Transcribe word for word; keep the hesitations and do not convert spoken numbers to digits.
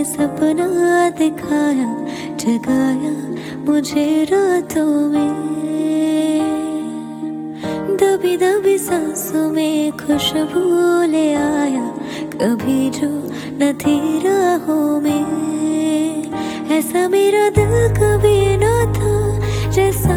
सपना दिखाया, जगाया मुझे रातों में। दबी दबी सांसों में खुशबू ले आया, कभी जो न थी राहों में। ऐसा मेरा दिल कभी न था, जैसा